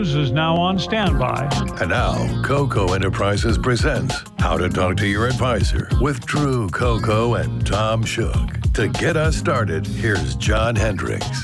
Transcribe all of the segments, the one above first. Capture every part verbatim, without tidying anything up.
is now on standby. And now, Coco Enterprises presents How to Talk to Your Advisor with Drew Coco and Tom Shook. To get us started, here's John Hendricks.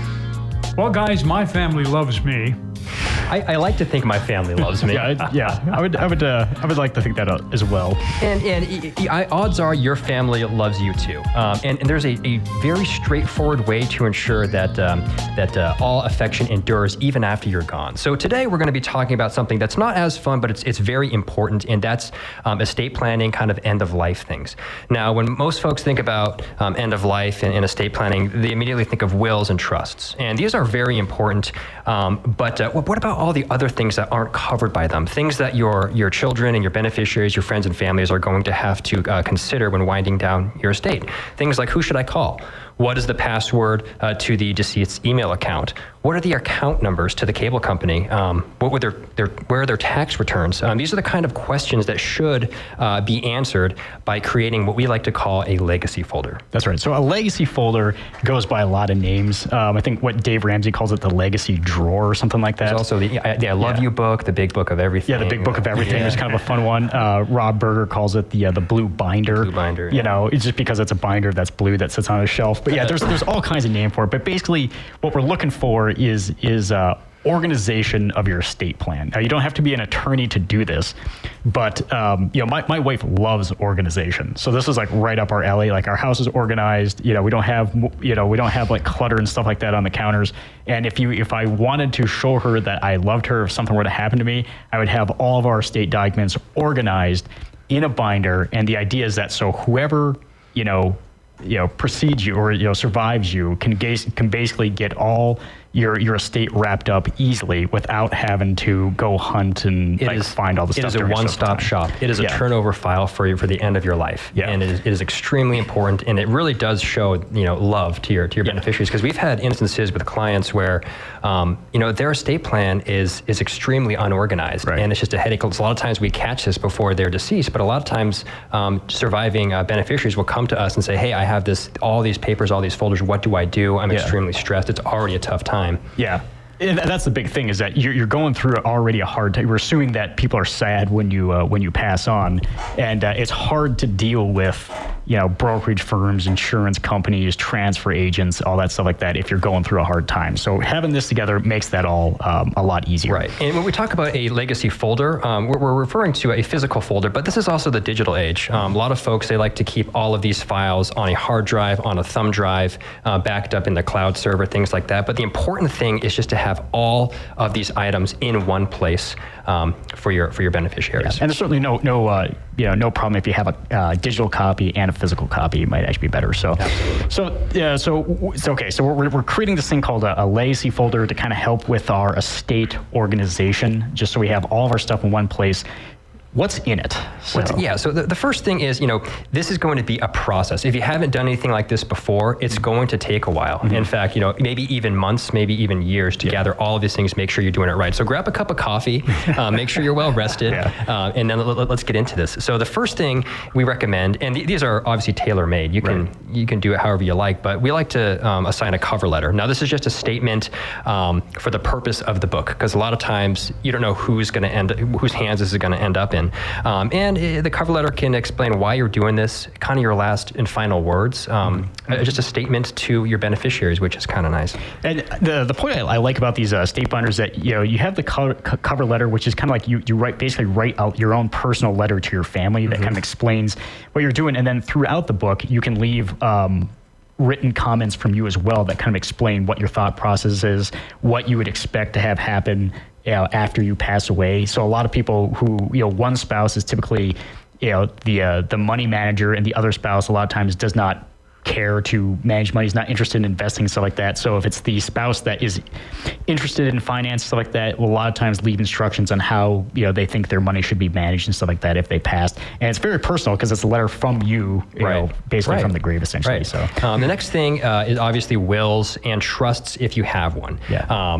Well, guys, my family loves me. I, I like to think my family loves me. yeah, I, yeah, I would, I would, uh, I would like to think that uh, as well. And and I, odds are your family loves you too. Um, and, and there's a, a very straightforward way to ensure that um, that uh, all affection endures even after you're gone. So today we're going to be talking about something that's not as fun, but it's it's very important, and that's um, estate planning, kind of end of life things. Now, when most folks think about um, end of life and, and estate planning, they immediately think of wills and trusts, and these are very important. Um, but uh, what about all the other things that aren't covered by them? Things that your your children and your beneficiaries, your friends and families are going to have to uh, consider when winding down your estate. Things like, who should I call? What is the password uh, to the deceased's email account? What are the account numbers to the cable company? Um, what were their, their, where are their tax returns? Um, these are the kind of questions that should uh, be answered by creating what we like to call a legacy folder. That's right. So a legacy folder goes by a lot of names. Um, I think what Dave Ramsey calls it the legacy drawer or something like that. There's also the, the I Love yeah. You book, the big book of everything. Yeah, the big book of everything yeah. is kind of a fun one. Uh, Rob Berger calls it the uh, the blue binder. Blue binder. You yeah. know, it's just because it's a binder that's blue that sits on a shelf. But yeah, there's there's all kinds of name for it. But basically, what we're looking for is is uh, organization of your estate plan. Now, you don't have to be an attorney to do this, but um, you know, my, my wife loves organization. So this is like right up our alley. Like our house is organized. You know, we don't have you know we don't have like clutter and stuff like that on the counters. And if you if I wanted to show her that I loved her, if something were to happen to me, I would have all of our estate documents organized in a binder. And the idea is that so whoever you know. you know, precedes you or, you know, survives you can gaze, can basically get all your your estate wrapped up easily without having to go hunt and like, is, find all the it stuff. It is a one-stop shop. It is a yeah. turnover file for you for the end of your life. Yeah. And it is, it is extremely important, and it really does show, you know, love to your to your yeah. beneficiaries, because we've had instances with clients where, um, you know, their estate plan is is extremely unorganized, right. and it's just a headache. A lot of times we catch this before they're deceased, but a lot of times um, surviving uh, beneficiaries will come to us and say, hey, I have this, all these papers, all these folders, what do I do? I'm yeah. extremely stressed. It's already a tough time. Yeah. And that's the big thing, is that you're, you're going through already a hard time. We're assuming that people are sad when you uh, when you pass on, and uh, it's hard to deal with, you know, brokerage firms, insurance companies, transfer agents, all that stuff like that if you're going through a hard time. So having this together makes that all um, a lot easier. Right. And when we talk about a legacy folder, um, we're, we're referring to a physical folder, but this is also the digital age. Um, a lot of folks, they like to keep all of these files on a hard drive, on a thumb drive, uh, backed up in the cloud server, things like that. But the important thing is just to have have all of these items in one place um, for your for your beneficiaries. Yeah. And there's certainly no no uh, you know no problem if you have a uh, digital copy and a physical copy. It might actually be better. So Absolutely. so yeah so so okay so we're we're creating this thing called a, a legacy folder to kind of help with our estate organization, just so we have all of our stuff in one place. What's in it? So. What's, yeah, so the, the first thing is, you know, this is going to be a process. If you haven't done anything like this before, it's going to take a while. Mm-hmm. In fact, you know, maybe even months, maybe even years to yeah. gather all of these things, make sure you're doing it right. So grab a cup of coffee, uh, make sure you're well rested, yeah. uh, and then let, let's get into this. So the first thing we recommend, and th- these are obviously tailor-made. You can right. you can do it however you like, but we like to um, assign a cover letter. Now, this is just a statement um, for the purpose of the book, because a lot of times you don't know who's going to end, whose hands this is going to end up in. Um, and uh, the cover letter can explain why you're doing this, kind of your last and final words, um, mm-hmm. uh, just a statement to your beneficiaries, which is kind of nice. And the the point I, I like about these uh, estate binders is that, you know, you have the co- co- cover letter, which is kind of like you you write basically write out your own personal letter to your family mm-hmm. that kind of explains what you're doing, and then throughout the book you can leave Um, written comments from you as well that kind of explain what your thought process is, what you would expect to have happen you know, after you pass away. So a lot of people who, you know, one spouse is typically, you know, the uh, the money manager, and the other spouse a lot of times does not care to manage money, is not interested in investing and stuff like that. So if it's the spouse that is interested in finance, stuff like that, will a lot of times leave instructions on how, you know, they think their money should be managed and stuff like that if they passed. And it's very personal because it's a letter from you, you right. know, basically right. from the grave, essentially. Right. So um, the next thing uh, is obviously wills and trusts if you have one. Yeah. Um,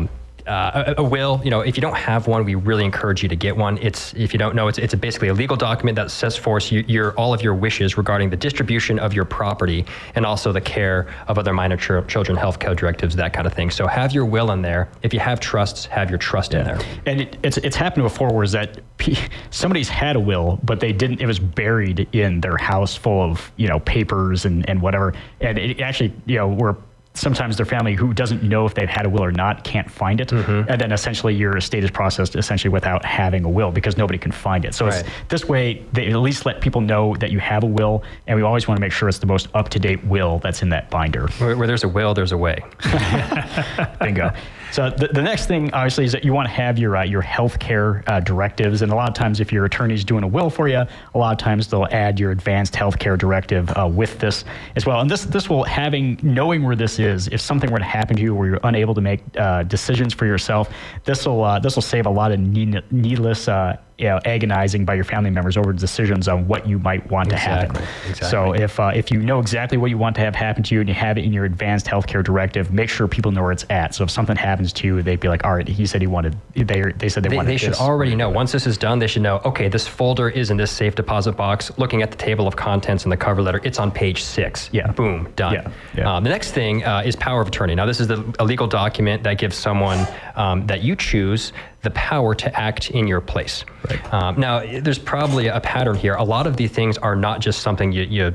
uh, a, a will, you know, if you don't have one, we really encourage you to get one. It's, if you don't know, it's, it's a basically a legal document that sets forth you, your, all of your wishes regarding the distribution of your property and also the care of other minor ch- children, health code directives, that kind of thing. So have your will in there. If you have trusts, have your trust in there. And it, it's it's happened before where is that p- somebody's had a will, but they didn't, it was buried in their house full of, you know, papers and, and whatever. And it actually, you know, where sometimes their family who doesn't know if they've had a will or not can't find it. Mm-hmm. And then essentially your estate is processed essentially without having a will because nobody can find it. So right. it's, this way they at least let people know that you have a will. And we always want to make sure it's the most up-to-date will that's in that binder. Where, where there's a will, there's a way. Bingo. So the, the next thing, obviously, is that you want to have your uh, your healthcare uh, directives. And a lot of times, if your attorney's doing a will for you, a lot of times they'll add your advanced healthcare directive uh, with this as well. And this this will having knowing where this is, if something were to happen to you where you're unable to make uh, decisions for yourself, this will uh, this will save a lot of need, needless. Uh, You know, agonizing by your family members over decisions on what you might want exactly, to happen. Exactly. So if uh, if you know exactly what you want to have happen to you and you have it in your advanced healthcare directive, make sure people know where it's at. So if something happens to you, they'd be like, all right, he said he wanted, they they said they, they wanted They should this. already know. Once this is done, they should know, okay, this folder is in this safe deposit box. Looking at the table of contents and the cover letter, it's on page six. Yeah. Boom, done. Yeah. Yeah. Um, the next thing uh, is power of attorney. Now, this is the, a legal document that gives someone um, that you choose the power to act in your place. Right. Um, now, there's probably a pattern here. A lot of these things are not just something you, you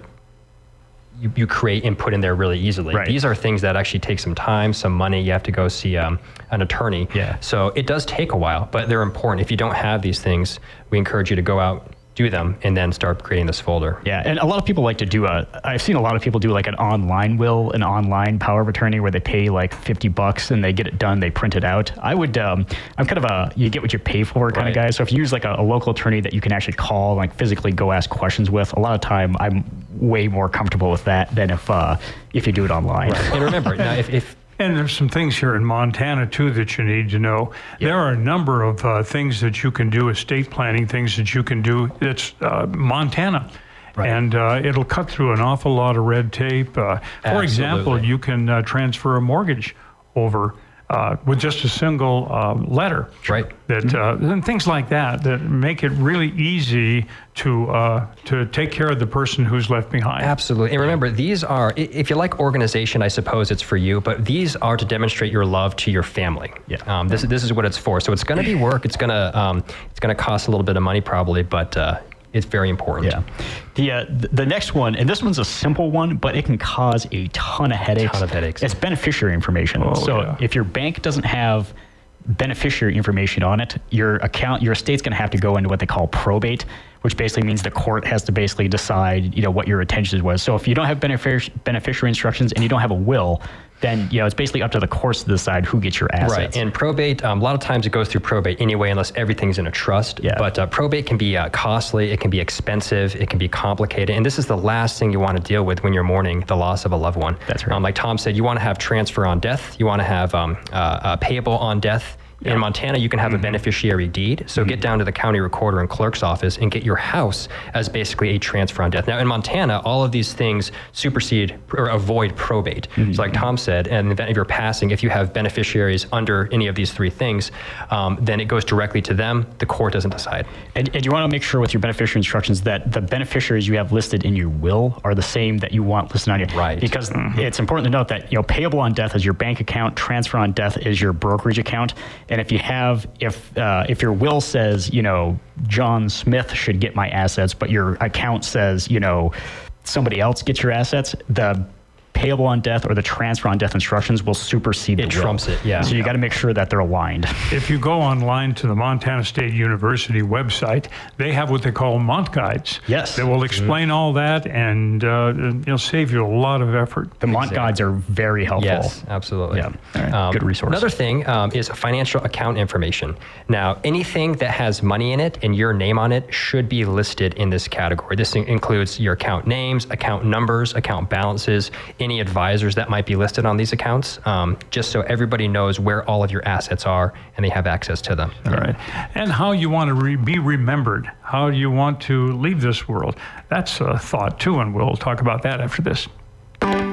you, you create and put in there really easily. Right. These are things that actually take some time, some money. You have to go see um, an attorney. Yeah. So it does take a while, but they're important. If you don't have these things, we encourage you to go out, do them, and then start creating this folder. Yeah, and a lot of people like to do a, I've seen a lot of people do like an online will, an online power of attorney where they pay like fifty bucks and they get it done, they print it out. I would, um, I'm kind of a, you get what you pay for kind Right. of guy. So if you use like a, a local attorney that you can actually call, like physically go ask questions with, a lot of time I'm way more comfortable with that than if, uh, if you do it online. Right. And remember, now if, if And there's some things here in Montana, too, that you need to know. Yeah. There are a number of uh, things that you can do, estate planning things that you can do. It's uh, Montana. Right. And uh, it'll cut through an awful lot of red tape. Uh, for example, Absolutely. you can uh, transfer a mortgage over uh, with just a single uh, letter. Right. That uh, and things like that that make it really easy to uh, to take care of the person who's left behind. Absolutely. And remember, these are, i- if you like organization, I suppose it's for you, but these are to demonstrate your love to your family. Yeah. Um, this, this is what it's for. So it's going to be work. It's going to um, it's going to cost a little bit of money probably, but uh, it's very important. Yeah. The uh, th- the next one, and this one's a simple one, but it can cause a ton of headaches. Ton of headaches. It's beneficiary information. Oh, so yeah. if your bank doesn't have beneficiary information on it, your account, your estate's going to have to go into what they call probate, which basically means the court has to basically decide, you know, what your intentions was. So if you don't have benefic- beneficiary instructions and you don't have a will, then, you know, it's basically up to the courts to decide who gets your assets. Right, and probate, um, a lot of times it goes through probate anyway, unless everything's in a trust. Yeah. But uh, probate can be uh, costly, it can be expensive, it can be complicated, and this is the last thing you want to deal with when you're mourning the loss of a loved one. That's right. Um, like Tom said, you want to have transfer on death, you want to have um, uh, uh, payable on death. In Montana, you can have a beneficiary deed. So get down to the county recorder and clerk's office and get your house as basically a transfer on death. Now, in Montana, all of these things supersede or avoid probate. So like Tom said, in the event of your passing, if you have beneficiaries under any of these three things, um, then it goes directly to them. The court doesn't decide. And, and you want to make sure with your beneficiary instructions that the beneficiaries you have listed in your will are the same that you want listed on your Right. Because it's important to note that, you know, payable on death is your bank account, transfer on death is your brokerage account. And if you have, if uh, if your will says, you know, John Smith should get my assets, but your account says, you know, somebody else gets your assets, the payable on death or the transfer on death instructions will supersede It the will. trumps it, yeah. So you got to make sure that they're aligned. If you go online to the Montana State University website, they have what they call Mont Guides. Yes. They will explain all that, and uh, it'll save you a lot of effort. The Mont Guides are very helpful. Yes, absolutely. Yeah. All right. Good resource. Another thing um, is financial account information. Now, anything that has money in it and your name on it should be listed in this category. This in- includes your account names, account numbers, account balances, any advisors that might be listed on these accounts, um, just so everybody knows where all of your assets are and they have access to them. All right. And how you want to re- be remembered, how you want to leave this world. That's a thought, too, and we'll talk about that after this.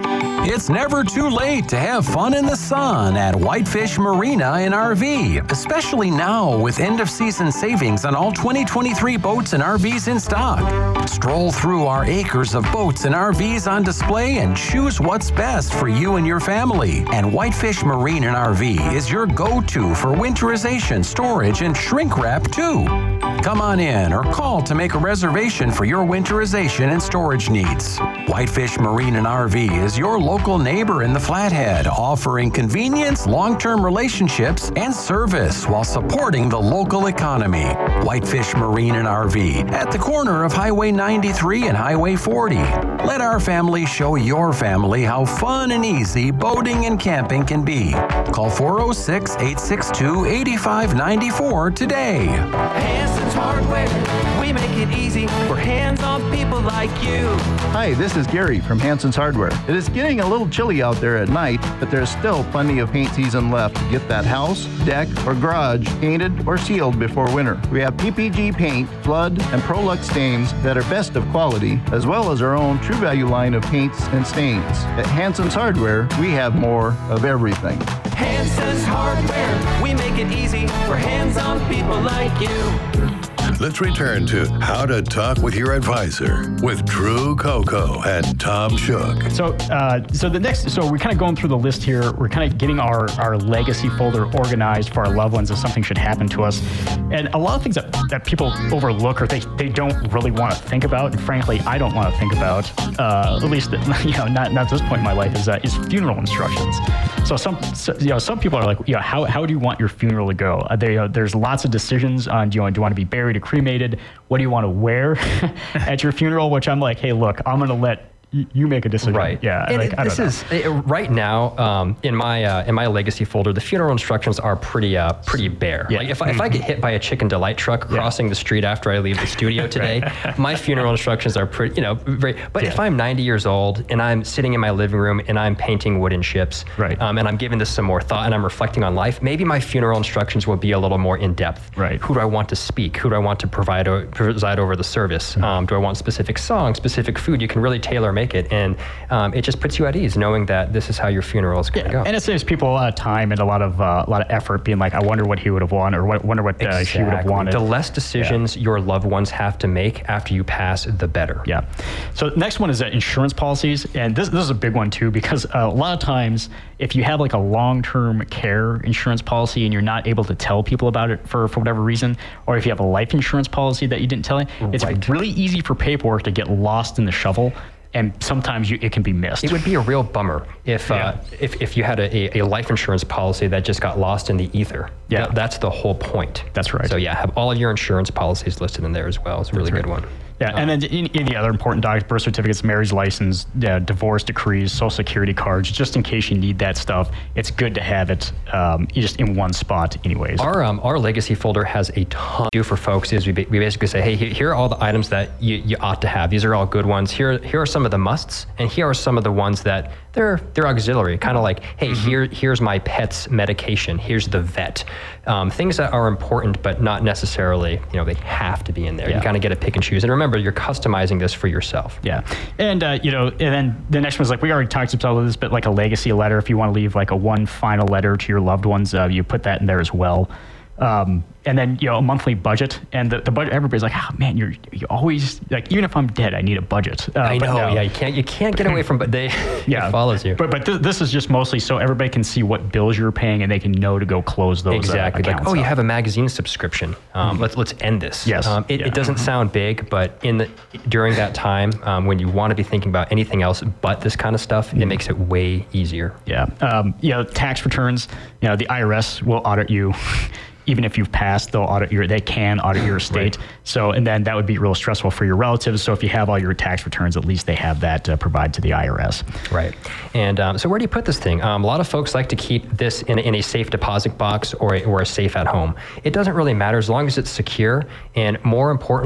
It's never too late to have fun in the sun at Whitefish Marina and R V, especially now with end-of-season savings on all twenty twenty-three boats and R Vs in stock. Stroll through our acres of boats and R Vs on display and choose what's best for you and your family. And Whitefish Marine and R V is your go-to for winterization, storage, and shrink wrap too. Come on in or call to make a reservation for your winterization and storage needs. Whitefish Marine and R V is your local neighbor in the Flathead, offering convenience, long-term relationships, and service while supporting the local economy. Whitefish Marine and R V at the corner of Highway ninety-three and Highway forty. Let our family show your family how fun and easy boating and camping can be. Call four oh six, eight six two, eight five nine four today. Hanson's Hardware, we make it easy for hands-on people like you. Hi, this is Gary from Hanson's Hardware. It is getting a little chilly out there at night, but there's still plenty of paint season left to get that house, deck, or garage painted or sealed before winter. We have P P G paint, flood, and Prolux stains that are best of quality, as well as our own True Value line of paints and stains. At Hanson's Hardware, we have more of everything. Hanson's Hardware, we make it easy for hands-on people like you. Let's return to How to Talk with Your Advisor with Drew Coco and Tom Shook. So, uh, so the next, so we're kind of going through the list here. We're kind of getting our, our legacy folder organized for our loved ones if something should happen to us. And a lot of things that, that people overlook or they, they don't really want to think about, and frankly, I don't want to think about, uh, at least, you know, not, not at this point in my life, is, uh, is funeral instructions. So some, so, you know, some people are like, you know, how, how do you want your funeral to go? Uh, they, uh, there's lots of decisions on, do you, want, do you want to be buried or cremated? What do you want to wear at your funeral? Which I'm like, hey, look, I'm going to let y- you make a decision. Right. Yeah. And like, it, I this don't know. is uh, right now um, in my uh, in my legacy folder. The funeral instructions are pretty uh, pretty bare. Yeah. Like if I, if I get hit by a chicken delight truck crossing the street after I leave the studio today, my funeral instructions are pretty, you know, very. But Yeah. if I'm ninety years old and I'm sitting in my living room and I'm painting wooden ships, Right. um, and I'm giving this some more thought and I'm reflecting on life, maybe my funeral instructions will be a little more in depth. Right. Who do I want to speak? Who do I want to provide o- preside over the service? Um, do I want specific songs, specific food? You can really tailor make it, and um, it just puts you at ease knowing that this is how your funeral is going to go. And it saves people a lot of time and a lot of uh, a lot of effort being like, I wonder what he would have wanted or what, wonder what uh, she would have Exactly. wanted. The less decisions your loved ones have to make after you pass, the better. Yeah. So next one is uh, insurance policies, and this this is a big one too because uh, a lot of times if you have like a long-term care insurance policy and you're not able to tell people about it for, for whatever reason, or if you have a life insurance policy that you didn't tell, it's Right. really easy for paperwork to get lost in the shovel, and sometimes you, it can be missed. It would be a real bummer if uh, if, if you had a, a, a life insurance policy that just got lost in the ether. Yeah. That- that's the whole point. That's right. So yeah, have all of your insurance policies listed in there as well. It's a really good one. Yeah, and then any, any other important documents, birth certificates, marriage license, uh, divorce decrees, social security cards, just in case you need that stuff. It's good to have it um, just in one spot anyways. Our um, our legacy folder has a ton to do for folks. Is we, ba- we basically say, hey, he- here are all the items that you, you ought to have. These are all good ones. Here here are some of the musts, and here are some of the ones that they're they're auxiliary. Kind of like, hey, here here's my pet's medication. Here's the vet. Um, things that are important, but not necessarily, you know, they have to be in there. Yeah. You kind of get to pick and choose. And remember, you're customizing this for yourself. Yeah, and uh, you know, and then the next one's like we already talked about this, but like a legacy letter. If you want to leave like a one final letter to your loved ones, uh, you put that in there as well. Um, and then you know a monthly budget, and the, the budget. Everybody's like, oh man, you're you always like even if I'm dead, I need a budget. Uh, I but know. no. Yeah, you can't you can't get away from, but they Yeah, it follows you. But but th- this is just mostly so everybody can see what bills you're paying, and they can know to go close those. Exactly. Uh, Like, accounts oh, you up. have a magazine subscription. Um, Let's let's end this. Yes. Um, it, Yeah. it doesn't sound big, but in the during that time um, when you want to be thinking about anything else but this kind of stuff, it makes it way easier. Yeah. Um, you know, tax returns. You know, the I R S will audit you. Even if you've passed, they'll audit your. They can audit your estate. Right. So, and then that would be real stressful for your relatives. So, if you have all your tax returns, at least they have that to provide to the I R S. Right. And um, so where do you put this thing? Um, a lot of folks like to keep this in, in a safe deposit box or a, or a safe at home. It doesn't really matter as long as it's secure. And more important,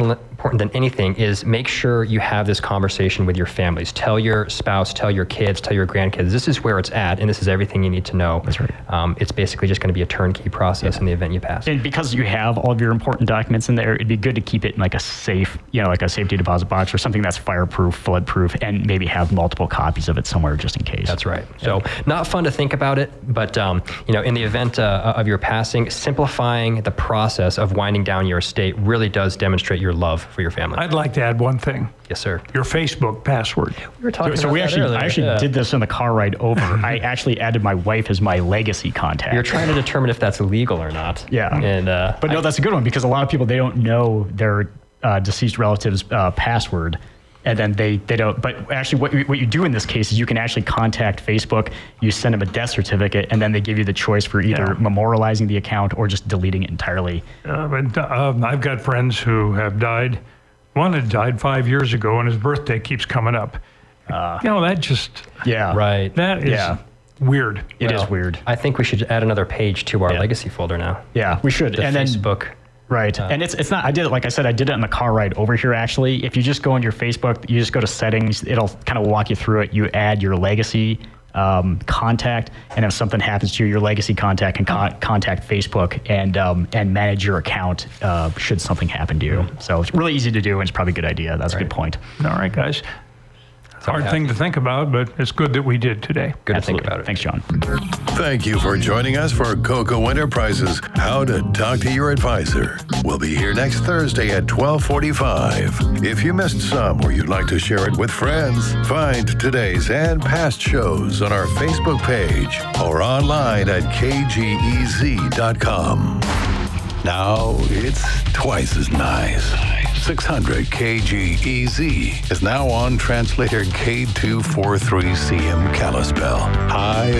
important than anything is make sure you have this conversation with your families. Tell your spouse, tell your kids, tell your grandkids, this is where it's at, and this is everything you need to know. That's right. Um, it's basically just going to be a turnkey process in the event you pass. And because you have all of your important documents in there, it'd be good to keep it in like a safe, you know, like a safety deposit box or something that's fireproof, flood-proof, and maybe have multiple copies of it somewhere just in case. That's right. So not fun to think about it, but um, you know, in the event uh, of your passing, simplifying the process of winding down your estate really does demonstrate your love for your family. I'd like to add one thing. Yes, sir. Your Facebook password. We were talking So about we that actually, earlier. I actually Yeah. did this on the car ride over. I actually added my wife as my legacy contact. You're trying to determine if that's illegal or not. Yeah. And uh, But no, that's a good one because a lot of people, they don't know their uh, deceased relative's uh, password. And then they, they don't, but actually what you, what you do in this case is you can actually contact Facebook, you send them a death certificate, and then they give you the choice for either Yeah. memorializing the account or just deleting it entirely. Uh, but, uh, I've got friends who have died. One had died five years ago, and his birthday keeps coming up. Uh, you know, that just, Yeah. right. that is Yeah. weird. It is Well, weird. I think we should add another page to our Yeah. legacy folder now. Yeah, we should. The and then Facebook. Right. and it's it's not, I did it, like I said, I did it on the car ride over here, actually. If you just go on your Facebook, you just go to settings, it'll kind of walk you through it. You add your legacy um, contact, and if something happens to you, your legacy contact can con- contact Facebook and um, and manage your account uh, should something happen to you. So it's really easy to do, and it's probably a good idea. That's a good point. All right, guys. Hard yeah. thing to think about, but it's good that we did today. Good Absolutely. to think about it. Thanks, John. Thank you for joining us for Coco Enterprises How to Talk to Your Advisor. We'll be here next Thursday at twelve forty-five. If you missed some or you'd like to share it with friends, find today's and past shows on our Facebook page or online at k g e z dot com. Now it's twice as nice. six hundred K G E Z is now on translator K two forty-three C M Kalispell. High